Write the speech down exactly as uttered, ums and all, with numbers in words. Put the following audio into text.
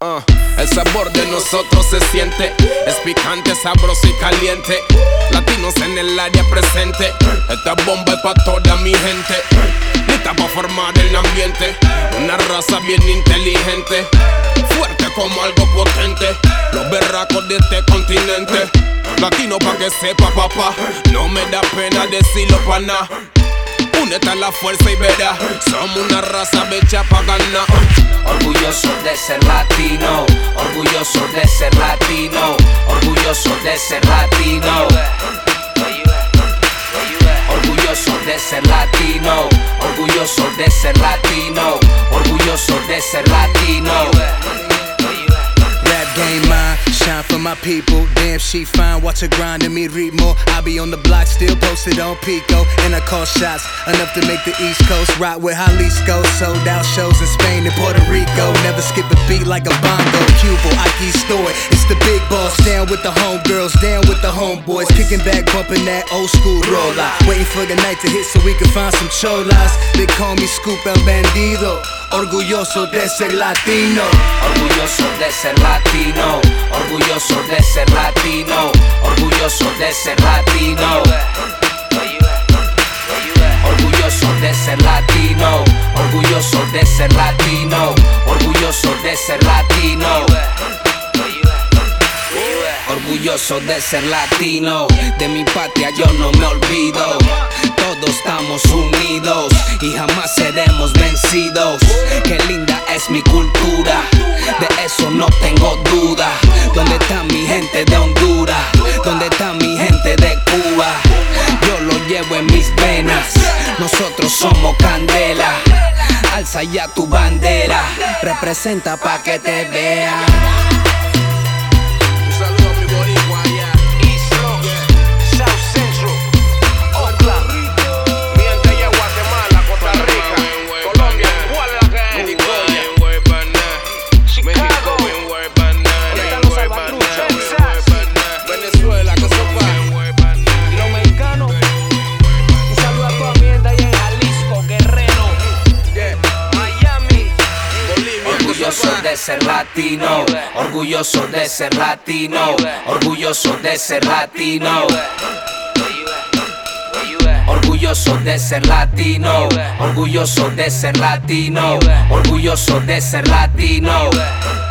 Uh, el sabor de nosotros se siente, es picante, sabroso y caliente. Latinos en el área presente, esta bomba es pa' toda mi gente. Lista pa' formar el ambiente, una raza bien inteligente, fuerte como algo potente, los berracos de este continente. Latino pa' que sepa papá, no me da pena decirlo pa' nada. Únete a la fuerza y verás, somos una raza hecha pa' ganar. Orgulloso de ser latino, orgulloso de ser latino, orgulloso de ser latino. Orgulloso de ser latino, orgulloso de ser latino, orgulloso de ser latino. Rap game mine, shine for my people. Damn, she fine, watch her grind and me read more. I be on the block, still posted on Pico. And I call shots, enough to make the East Coast. Rock with Jalisco, sold out shows in Spain and Puerto Rico. Never skip a beat like a bongo. Cubo, aquí estoy, it's the big boss. Down with the homegirls, down with the homeboys. Kicking back, bumping that old school roller. Waiting for the night to hit so we can find some cholas. They call me Scoop El Bandido. Orgulloso de ser latino. Orgulloso de ser latino, orgulloso de ser latino, orgulloso de ser latino. Orgulloso de ser latino, orgulloso de ser latino, orgulloso de ser latino. Orgulloso de ser latino, de mi patria yo no me olvido. Todos estamos unidos y jamás seremos vencidos. Qué linda es mi cultura, de eso no tengo duda. ¿Dónde está mi gente de Honduras? ¿Dónde está mi gente de Cuba? Yo lo llevo en mis venas, nosotros somos candela. Alza ya tu bandera, representa pa' que te vean. Orgulloso de ser latino, orgulloso de ser latino, orgulloso de ser latino. Orgulloso de ser latino, orgulloso de ser latino, orgulloso de ser latino.